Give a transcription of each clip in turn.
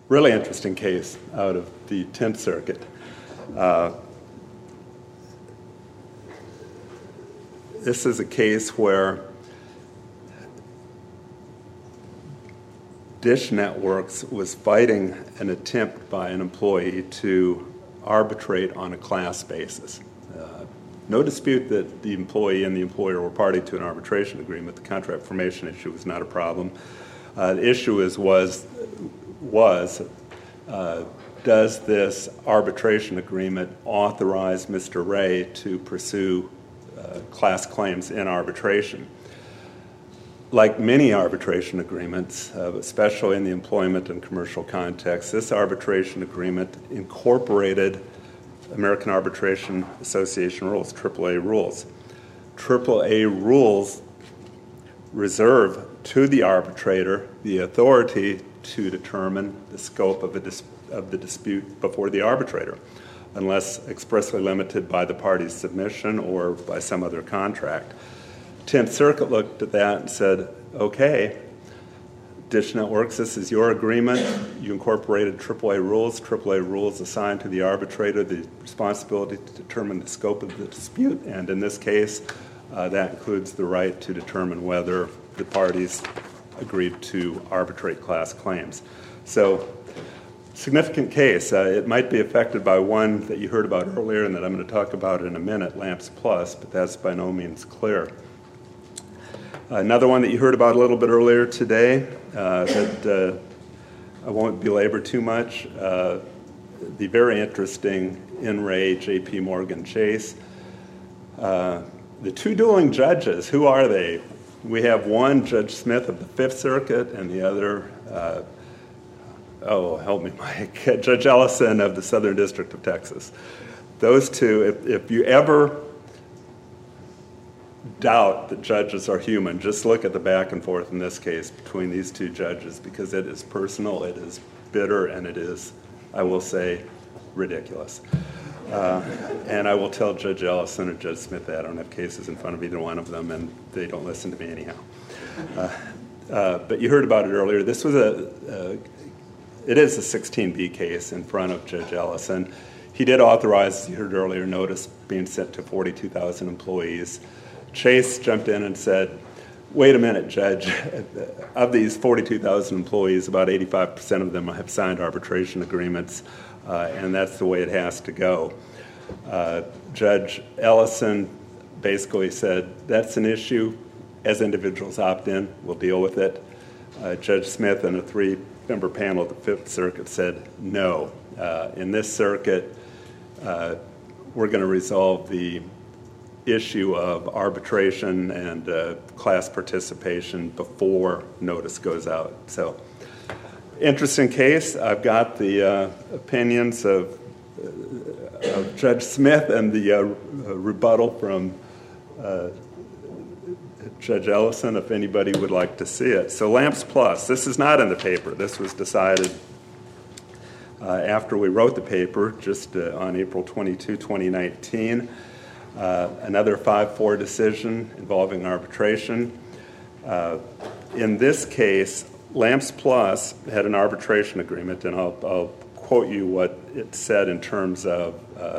really interesting case out of the 10th Circuit. This is a case where Dish Networks was fighting an attempt by an employee to arbitrate on a class basis. No dispute that the employee and the employer were party to an arbitration agreement. The contract formation issue was not a problem. The issue was does this arbitration agreement authorize Mr. Ray to pursue class claims in arbitration? Like many arbitration agreements, especially in the employment and commercial context, this arbitration agreement incorporated American Arbitration Association rules, AAA rules. AAA rules reserve to the arbitrator the authority to determine the scope of the dispute before the arbitrator, unless expressly limited by the party's submission or by some other contract. 10th Circuit looked at that and said, okay, Dish Networks, this is your agreement. You incorporated AAA rules assigned to the arbitrator the responsibility to determine the scope of the dispute, and in this case, that includes the right to determine whether the parties agreed to arbitrate class claims. So, significant case. It might be affected by one that you heard about earlier and that I'm going to talk about in a minute, Lamps Plus, but that's by no means clear. Another one that you heard about a little bit earlier today that I won't belabor too much, the very interesting In Re J.P. Morgan Chase. The two dueling judges, who are they? We have one, Judge Smith of the Fifth Circuit, and the other, help me, Mike, Judge Ellison of the Southern District of Texas. Those two, if you ever doubt that judges are human, just look at the back and forth in this case between these two judges, because it is personal, it is bitter, and it is, I will say, ridiculous. And I will tell Judge Ellison or Judge Smith that I don't have cases in front of either one of them, and they don't listen to me anyhow. But you heard about it earlier. This was it is a 16B case in front of Judge Ellison. He did authorize, as you heard earlier, notice being sent to 42,000 employees. Chase jumped in and said, wait a minute, Judge. Of these 42,000 employees, about 85% of them have signed arbitration agreements, and that's the way it has to go. Judge Ellison basically said, that's an issue. As individuals opt in, we'll deal with it. Judge Smith and a three-member panel of the Fifth Circuit said, no. In this circuit, we're going to resolve the issue of arbitration and class participation before notice goes out. So, interesting case. I've got the opinions of Judge Smith and the rebuttal from Judge Ellison, if anybody would like to see it. So Lamps Plus, this is not in the paper. This was decided after we wrote the paper, just on April 22, 2019. Another 5-4 decision involving arbitration. In this case, Lamps Plus had an arbitration agreement, and I'll quote you what it said in terms of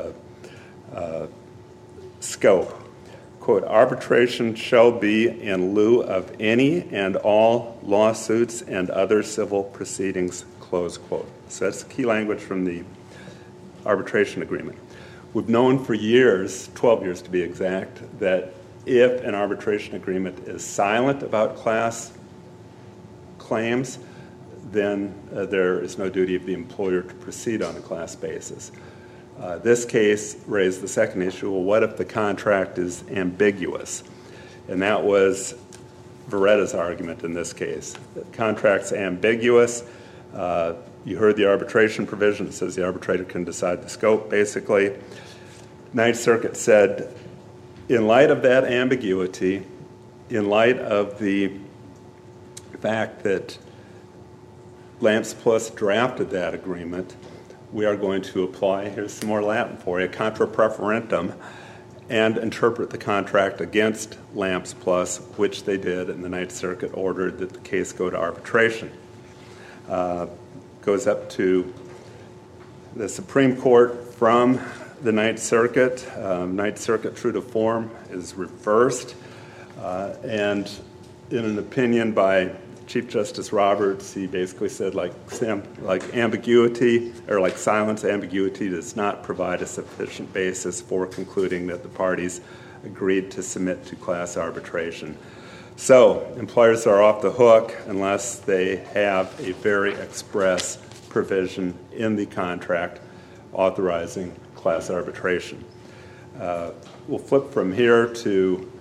scope. Quote, arbitration shall be in lieu of any and all lawsuits and other civil proceedings, close quote. So that's the key language from the arbitration agreement. We've known for years, 12 years to be exact, that if an arbitration agreement is silent about class claims, then there is no duty of the employer to proceed on a class basis. This case raised the second issue, well, what if the contract is ambiguous? And that was Veretta's argument in this case. The contract's ambiguous. You heard the arbitration provision. It says the arbitrator can decide the scope, basically. Ninth Circuit said, in light of that ambiguity, in light of the fact that Lamps Plus drafted that agreement, we are going to apply, here's some more Latin for you, contra preferentum, and interpret the contract against Lamps Plus, which they did, and the Ninth Circuit ordered that the case go to arbitration. goes up to the Supreme Court from the Ninth Circuit. Ninth Circuit, true to form, is reversed. And in an opinion by Chief Justice Roberts, he basically said like ambiguity, or like silence ambiguity, does not provide a sufficient basis for concluding that the parties agreed to submit to class arbitration. So employers are off the hook unless they have a very express provision in the contract authorizing class arbitration. We'll flip from here to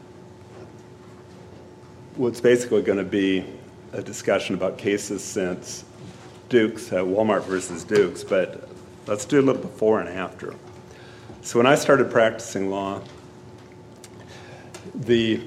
what's basically going to be a discussion about cases since Dukes, Walmart versus Dukes, but let's do a little before and after. So when I started practicing law, the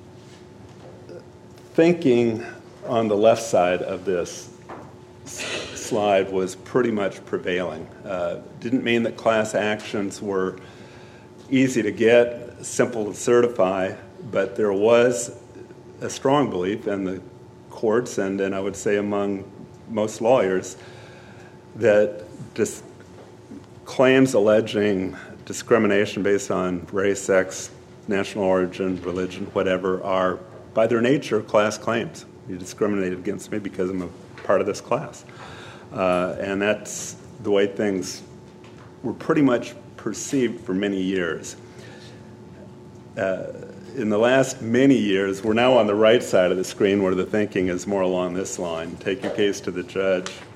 thinking on the left side of this slide was pretty much prevailing. Didn't mean that class actions were easy to get, simple to certify, but there was a strong belief in the courts and I would say among most lawyers that claims alleging discrimination based on race, sex, national origin, religion, whatever, are by their nature class claims. You discriminated against me because I'm a part of this class. And that's the way things were pretty much perceived for many years. In the last many years, we're now on the right side of the screen where the thinking is more along this line. Take your case to the judge,